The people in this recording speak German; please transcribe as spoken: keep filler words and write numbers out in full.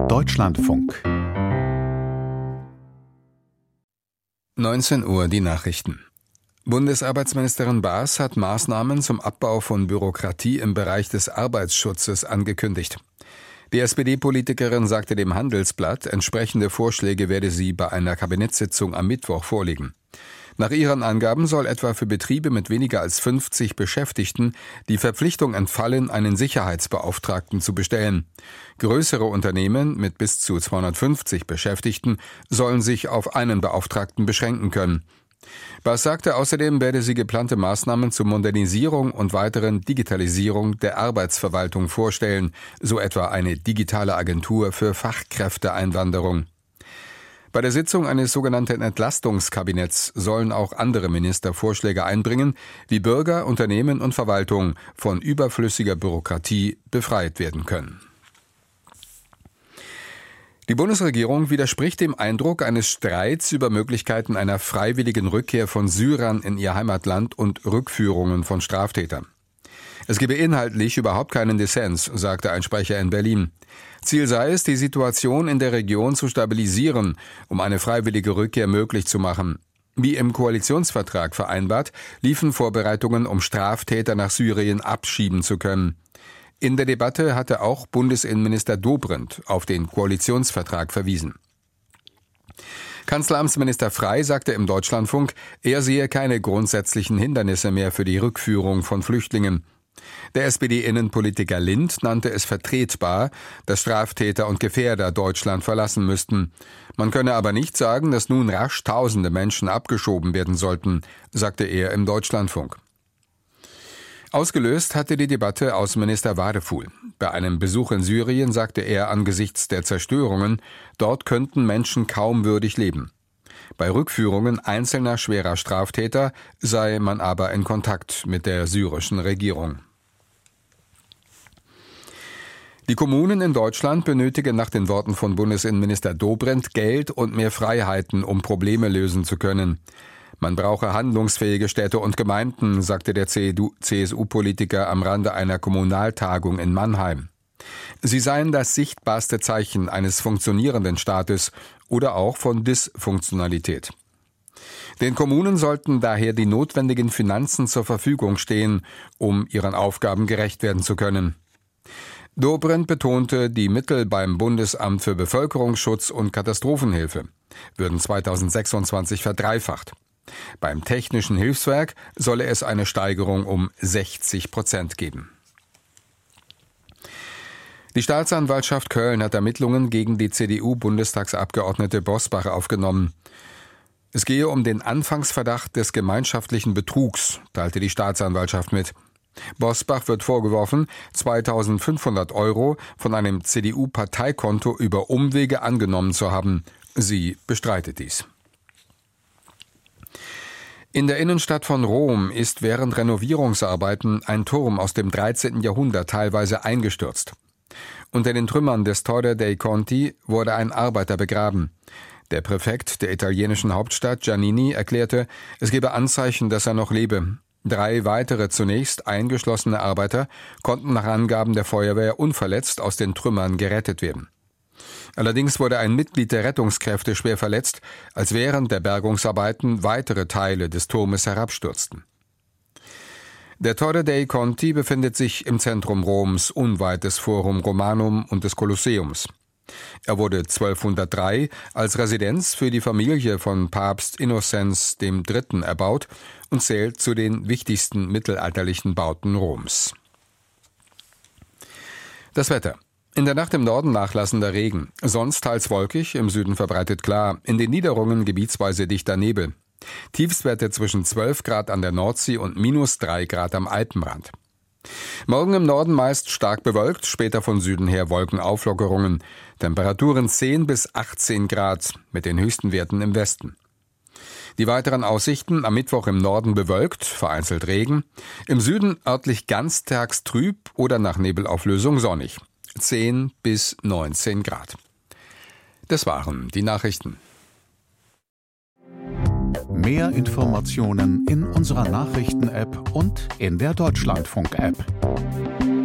Deutschlandfunk. neunzehn Uhr die Nachrichten. Bundesarbeitsministerin Baas hat Maßnahmen zum Abbau von Bürokratie im Bereich des Arbeitsschutzes angekündigt. Die S P D-Politikerin sagte dem Handelsblatt, entsprechende Vorschläge werde sie bei einer Kabinettssitzung am Mittwoch vorlegen. Nach ihren Angaben soll etwa für Betriebe mit weniger als fünfzig Beschäftigten die Verpflichtung entfallen, einen Sicherheitsbeauftragten zu bestellen. Größere Unternehmen mit bis zu zweihundertfünfzig Beschäftigten sollen sich auf einen Beauftragten beschränken können. Baas sagte außerdem, werde sie geplante Maßnahmen zur Modernisierung und weiteren Digitalisierung der Arbeitsverwaltung vorstellen, so etwa eine digitale Agentur für Fachkräfteeinwanderung. Bei der Sitzung eines sogenannten Entlastungskabinetts sollen auch andere Minister Vorschläge einbringen, wie Bürger, Unternehmen und Verwaltung von überflüssiger Bürokratie befreit werden können. Die Bundesregierung widerspricht dem Eindruck eines Streits über Möglichkeiten einer freiwilligen Rückkehr von Syrern in ihr Heimatland und Rückführungen von Straftätern. Es gebe inhaltlich überhaupt keinen Dissens, sagte ein Sprecher in Berlin. Ziel sei es, die Situation in der Region zu stabilisieren, um eine freiwillige Rückkehr möglich zu machen. Wie im Koalitionsvertrag vereinbart, liefen Vorbereitungen, um Straftäter nach Syrien abschieben zu können. In der Debatte hatte auch Bundesinnenminister Dobrindt auf den Koalitionsvertrag verwiesen. Kanzleramtsminister Frey sagte im Deutschlandfunk, er sehe keine grundsätzlichen Hindernisse mehr für die Rückführung von Flüchtlingen. Der S P D-Innenpolitiker Lind nannte es vertretbar, dass Straftäter und Gefährder Deutschland verlassen müssten. Man könne aber nicht sagen, dass nun rasch tausende Menschen abgeschoben werden sollten, sagte er im Deutschlandfunk. Ausgelöst hatte die Debatte Außenminister Wadefuhl. Bei einem Besuch in Syrien sagte er angesichts der Zerstörungen, dort könnten Menschen kaum würdig leben. Bei Rückführungen einzelner schwerer Straftäter sei man aber in Kontakt mit der syrischen Regierung. Die Kommunen in Deutschland benötigen nach den Worten von Bundesinnenminister Dobrindt Geld und mehr Freiheiten, um Probleme lösen zu können. Man brauche handlungsfähige Städte und Gemeinden, sagte der C S U-Politiker am Rande einer Kommunaltagung in Mannheim. Sie seien das sichtbarste Zeichen eines funktionierenden Staates oder auch von Dysfunktionalität. Den Kommunen sollten daher die notwendigen Finanzen zur Verfügung stehen, um ihren Aufgaben gerecht werden zu können. Dobrindt betonte, die Mittel beim Bundesamt für Bevölkerungsschutz und Katastrophenhilfe würden zweitausendsechsundzwanzig verdreifacht. Beim Technischen Hilfswerk solle es eine Steigerung um sechzig Prozent geben. Die Staatsanwaltschaft Köln hat Ermittlungen gegen die C D U-Bundestagsabgeordnete Bosbach aufgenommen. Es gehe um den Anfangsverdacht des gemeinschaftlichen Betrugs, teilte die Staatsanwaltschaft mit. Bosbach wird vorgeworfen, zweitausendfünfhundert Euro von einem C D U-Parteikonto über Umwege angenommen zu haben. Sie bestreitet dies. In der Innenstadt von Rom ist während Renovierungsarbeiten ein Turm aus dem dreizehnten Jahrhundert teilweise eingestürzt. Unter den Trümmern des Torre dei Conti wurde ein Arbeiter begraben. Der Präfekt der italienischen Hauptstadt Giannini erklärte, es gebe Anzeichen, dass er noch lebe. Drei weitere zunächst eingeschlossene Arbeiter konnten nach Angaben der Feuerwehr unverletzt aus den Trümmern gerettet werden. Allerdings wurde ein Mitglied der Rettungskräfte schwer verletzt, als während der Bergungsarbeiten weitere Teile des Turmes herabstürzten. Der Torre dei Conti befindet sich im Zentrum Roms, unweit des Forum Romanum und des Kolosseums. Er wurde zwölfhundertdrei als Residenz für die Familie von Papst Innozenz der Dritte erbaut und zählt zu den wichtigsten mittelalterlichen Bauten Roms. Das Wetter. In der Nacht im Norden nachlassender Regen, sonst teils wolkig, im Süden verbreitet klar, in den Niederungen gebietsweise dichter Nebel. Tiefstwerte zwischen zwölf Grad an der Nordsee und minus drei Grad am Alpenrand. Morgen im Norden meist stark bewölkt, später von Süden her Wolkenauflockerungen. Temperaturen zehn bis achtzehn Grad mit den höchsten Werten im Westen. Die weiteren Aussichten: am Mittwoch im Norden bewölkt, vereinzelt Regen, im Süden örtlich ganztags trüb oder nach Nebelauflösung sonnig. zehn bis neunzehn Grad. Das waren die Nachrichten. Mehr Informationen in unserer Nachrichten-App und in der Deutschlandfunk-App.